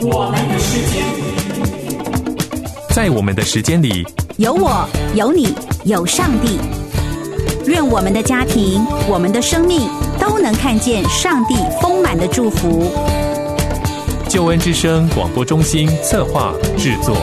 我们的时间， 在我们的时间里， 有我，有你，有上帝。愿我们的家庭，我们的生命都能看见上帝丰满的祝福。 救恩之声广播中心策划制作。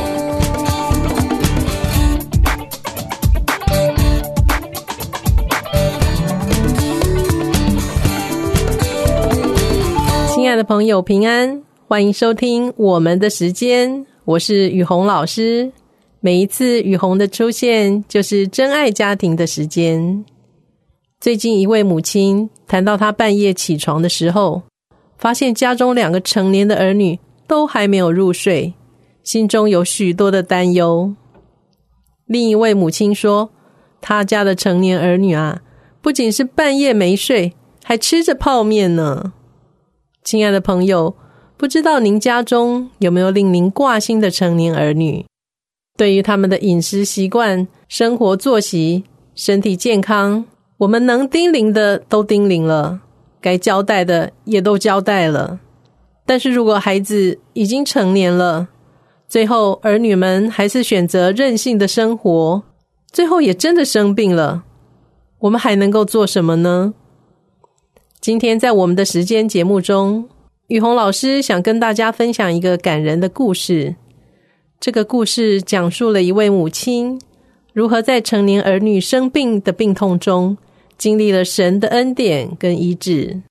亲爱的朋友，平安，欢迎收听我们的时间，我是雨红老师。每一次雨红的出现，就是真爱家庭的时间。最近一位母亲谈到她半夜起床的时候，发现家中2个成年的儿女都还没有入睡，心中有许多的担忧。另一位母亲说，她家的成年儿女啊，不仅是半夜没睡，还吃着泡面呢。亲爱的朋友，不知道您家中有没有令您挂心的成年儿女？对于他们的饮食习惯、生活作息、身体健康，我们能叮咛的都叮咛了，该交代的也都交代了。但是如果孩子已经成年了，最后儿女们还是选择任性的生活，最后也真的生病了，我们还能够做什么呢？今天在我们的时间节目中，雨红老师想跟大家分享一个感人的故事。这个故事讲述了一位母亲如何在成年儿女生病的病痛中，经历了神的恩典跟医治。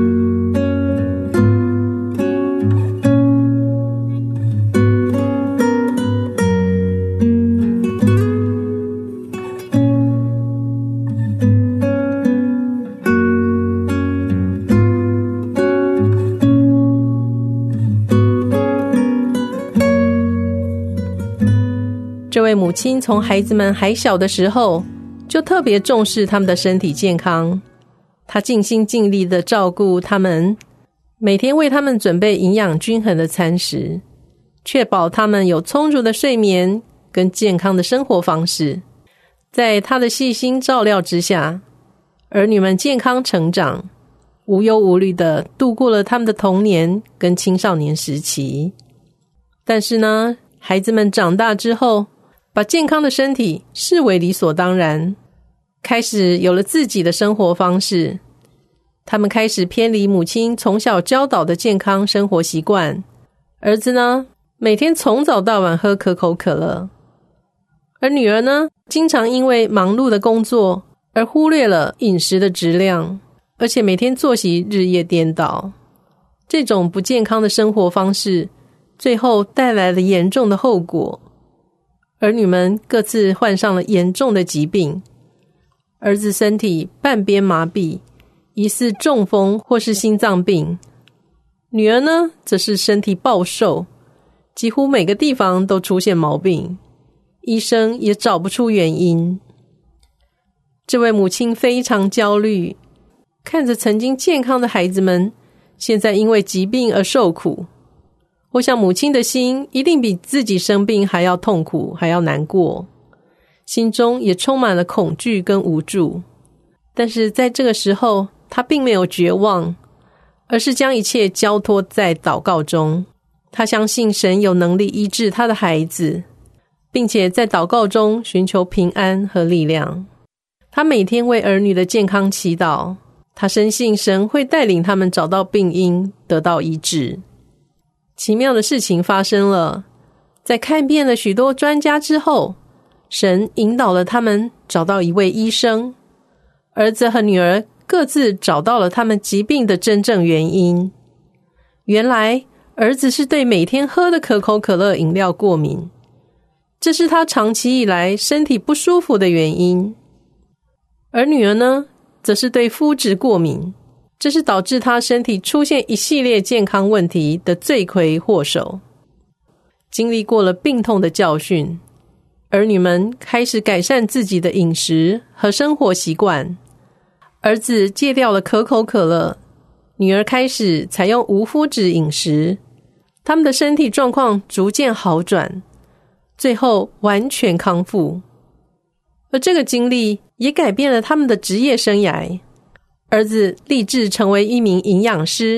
这位母亲从孩子们还小的时候就特别重视他们的身体健康，她尽心尽力的照顾他们，每天为他们准备营养均衡的餐食，确保他们有充足的睡眠跟健康的生活方式。在她的细心照料之下，儿女们健康成长，无忧无虑的度过了他们的童年跟青少年时期。但是呢，孩子们长大之后，把健康的身体视为理所当然，开始有了自己的生活方式。他们开始偏离母亲从小教导的健康生活习惯。儿子呢，每天从早到晚喝可口可乐，而女儿呢，经常因为忙碌的工作而忽略了饮食的质量，而且每天作息日夜颠倒。这种不健康的生活方式，最后带来了严重的后果。儿女们各自患上了严重的疾病，儿子身体半边麻痹，疑似中风或是心脏病。女儿呢，则是身体暴瘦，几乎每个地方都出现毛病，医生也找不出原因。这位母亲非常焦虑，看着曾经健康的孩子们，现在因为疾病而受苦。我想母亲的心一定比自己生病还要痛苦，还要难过，心中也充满了恐惧跟无助。但是在这个时候，她并没有绝望，而是将一切交托在祷告中。她相信神有能力医治她的孩子，并且在祷告中寻求平安和力量。她每天为儿女的健康祈祷，她深信神会带领他们找到病因，得到医治。奇妙的事情发生了，在看遍了许多专家之后，神引导了他们找到一位医生。儿子和女儿各自找到了他们疾病的真正原因。原来儿子是对每天喝的可口可乐饮料过敏，这是他长期以来身体不舒服的原因。而女儿呢，则是对肤质过敏，这是导致他身体出现一系列健康问题的罪魁祸首。经历过了病痛的教训，儿女们开始改善自己的饮食和生活习惯。儿子戒掉了可口可乐，女儿开始采用无麸质饮食，他们的身体状况逐渐好转，最后完全康复。而这个经历也改变了他们的职业生涯。儿子立志成为一名营养师，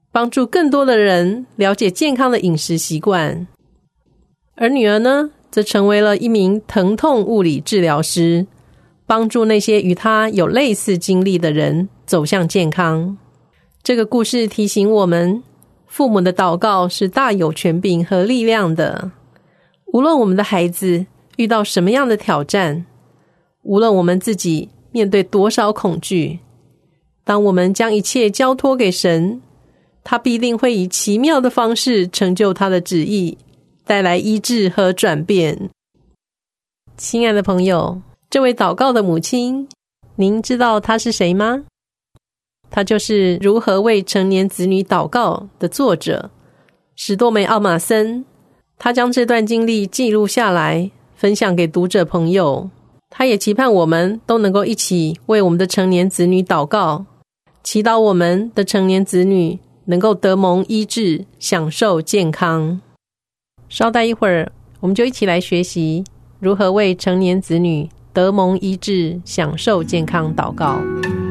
帮助更多的人了解健康的饮食习惯。而女儿呢，则成为了一名疼痛物理治疗师，帮助那些与她有类似经历的人走向健康。这个故事提醒我们，父母的祷告是大有权柄和力量的。无论我们的孩子遇到什么样的挑战，无论我们自己面对多少恐惧，当我们将一切交托给神，他必定会以奇妙的方式成就他的旨意，带来医治和转变。亲爱的朋友，这位祷告的母亲，您知道她是谁吗？她就是《如何为成年子女祷告》的作者史多梅·奥马森。她将这段经历记录下来，分享给读者朋友。她也期盼我们都能够一起为我们的成年子女祷告，祈祷我们的成年子女能够得蒙医治，享受健康。稍待一会儿，我们就一起来学习如何为成年子女得蒙医治，享受健康祷告。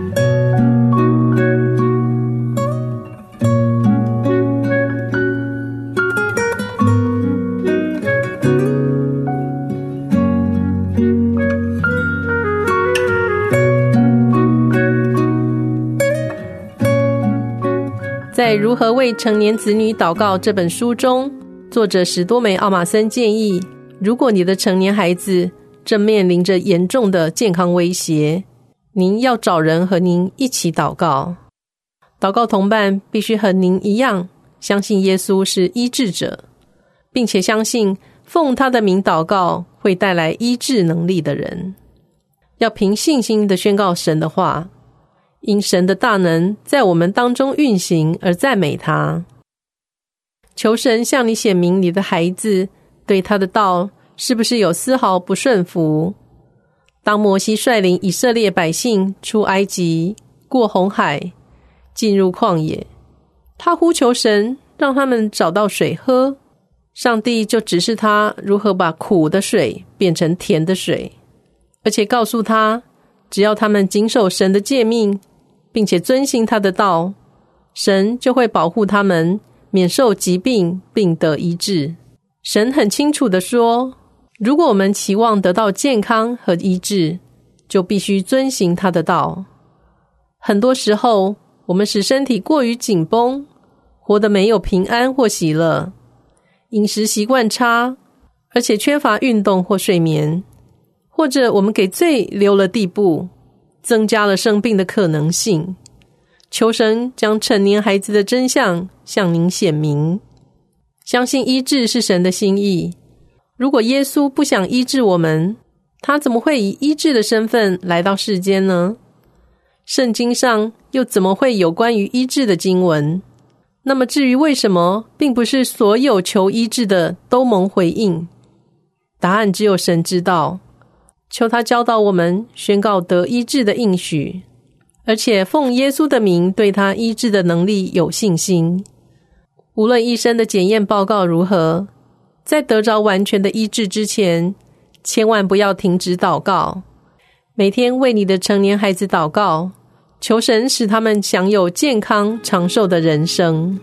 在《如何为成年子女祷告》这本书中，作者史多梅·奥马森建议，如果你的成年孩子正面临着严重的健康威胁，您要找人和您一起祷告。祷告同伴必须和您一样，相信耶稣是医治者，并且相信奉他的名祷告会带来医治能力的人。要凭信心地宣告神的话，因神的大能在我们当中运行而赞美他。求神向你显明你的孩子对他的道是不是有丝毫不顺服。当摩西率领以色列百姓出埃及，过红海，进入旷野，他呼求神让他们找到水喝，上帝就指示他如何把苦的水变成甜的水，而且告诉他，只要他们谨守神的诫命，并且遵行他的道，神就会保护他们免受疾病并得医治。神很清楚地说，如果我们期望得到健康和医治，就必须遵行他的道。很多时候，我们使身体过于紧绷，活得没有平安或喜乐，饮食习惯差，而且缺乏运动或睡眠，或者我们给罪留了地步，增加了生病的可能性。求神将成年孩子的真相向您显明。相信医治是神的心意。如果耶稣不想医治我们，他怎么会以医治的身份来到世间呢？圣经上又怎么会有关于医治的经文？那么至于为什么并不是所有求医治的都蒙回应，答案只有神知道。求他教导我们宣告得医治的应许，而且奉耶稣的名对他医治的能力有信心。无论医生的检验报告如何，在得着完全的医治之前，千万不要停止祷告。每天为你的成年孩子祷告，求神使他们享有健康长寿的人生。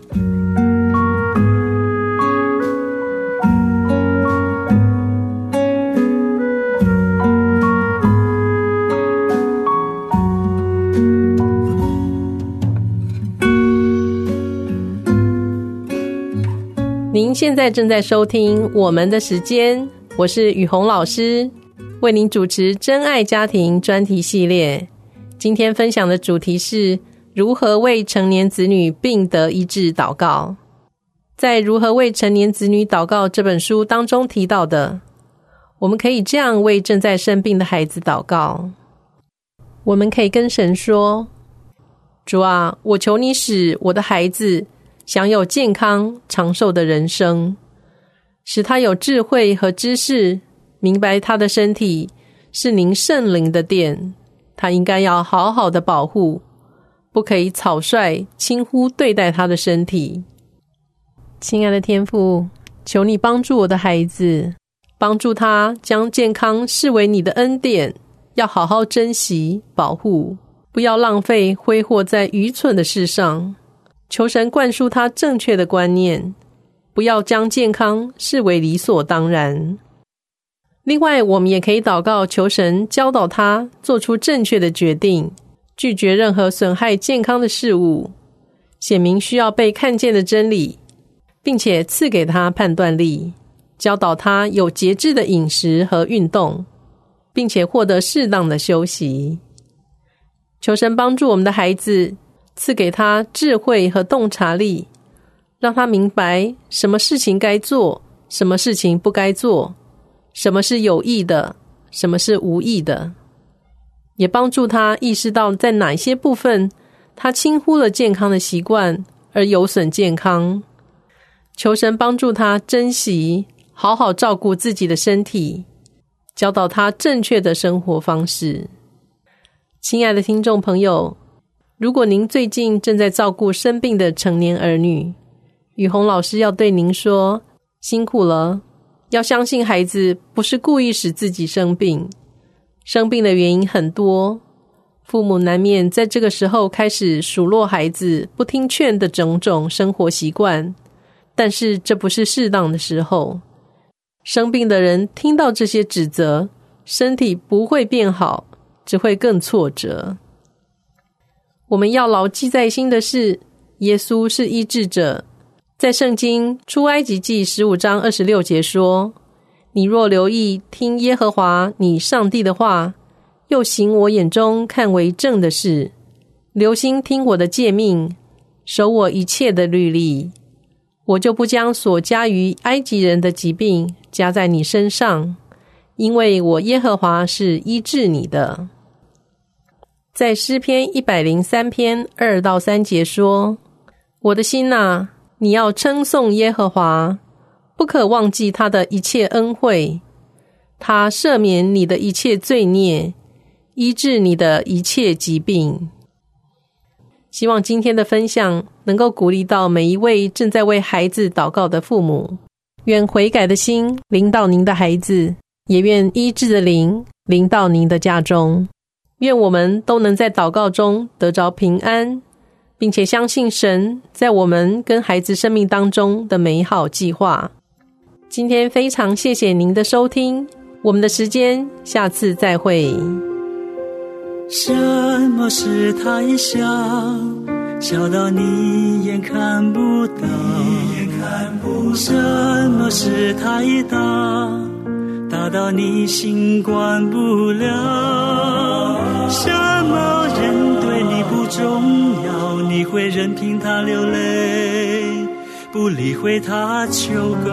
您现在正在收听我们的时间，我是雨红老师，为您主持真爱家庭专题系列。今天分享的主题是如何为成年子女病得医治祷告。在《如何为成年子女祷告》这本书当中提到的，我们可以这样为正在生病的孩子祷告。我们可以跟神说，主啊，我求你使我的孩子享有健康长寿的人生，使他有智慧和知识，明白他的身体是您圣灵的殿，他应该要好好的保护，不可以草率轻忽对待他的身体。亲爱的天父，求你帮助我的孩子，帮助他将健康视为你的恩典，要好好珍惜保护，不要浪费挥霍在愚蠢的事上。 求神灌输他正确的观念，不要将健康视为理所当然。另外，我们也可以祷告，求神教导他做出正确的决定，拒绝任何损害健康的事物，显明需要被看见的真理，并且赐给他判断力，教导他有节制的饮食和运动，并且获得适当的休息。求神帮助我们的孩子，赐给他智慧和洞察力，让他明白什么事情该做，什么事情不该做，什么是有益的，什么是无益的，也帮助他意识到在哪些部分他轻忽了健康的习惯而有损健康。求神帮助他珍惜，好好照顾自己的身体，教导他正确的生活方式。亲爱的听众朋友，如果您最近正在照顾生病的成年儿女，雨虹老师要对您说，辛苦了。要相信孩子不是故意使自己生病，生病的原因很多，父母难免在这个时候开始数落孩子不听劝的种种生活习惯，但是这不是适当的时候。生病的人听到这些指责，身体不会变好，只会更挫折。我们要牢记在心的是，耶稣是医治者。在圣经出埃及记15章26节说，你若留意听耶和华你上帝的话，又行我眼中看为正的事，留心听我的诫命，守我一切的律例，我就不将所加于埃及人的疾病加在你身上，因为我耶和华是医治你的。在诗篇103篇2到3节说，我的心啊，你要称颂耶和华，不可忘记他的一切恩惠，他赦免你的一切罪孽，医治你的一切疾病。希望今天的分享能够鼓励到每一位正在为孩子祷告的父母，愿悔改的心临到您的孩子，也愿医治的灵临到您的家中。愿我们都能在祷告中得着平安，并且相信神在我们跟孩子生命当中的美好计划。今天非常谢谢您的收听，我们的时间下次再会。 什么使太小，小到你眼看不到，什么使太大，大到你心管不了。什么人对你不重要，你会任凭他流泪，不理会他求告。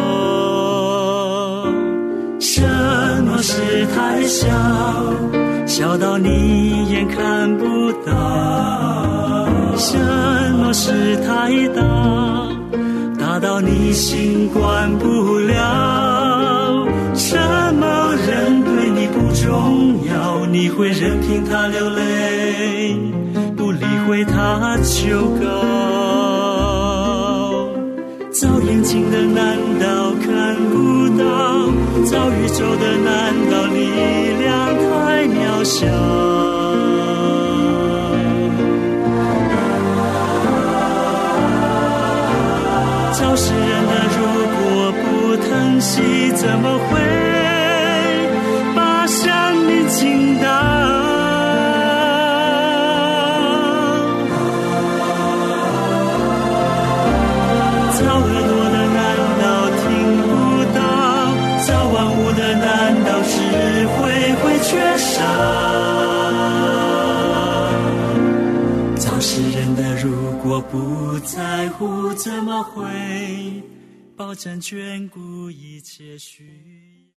什么事太小，小到你眼看不到，什么事太大，大到你心管不了。什么人对你不重要，你会任凭他流泪，不理会他求告。造眼睛的难道看不到，造宇宙的难道力量太渺小。造世人的如果不疼惜，怎么会把生命倾倒。造耳朵的难道听不到，造万物的难道智慧会缺少。造世人的如果不在乎，怎么会保证眷顾一切需要。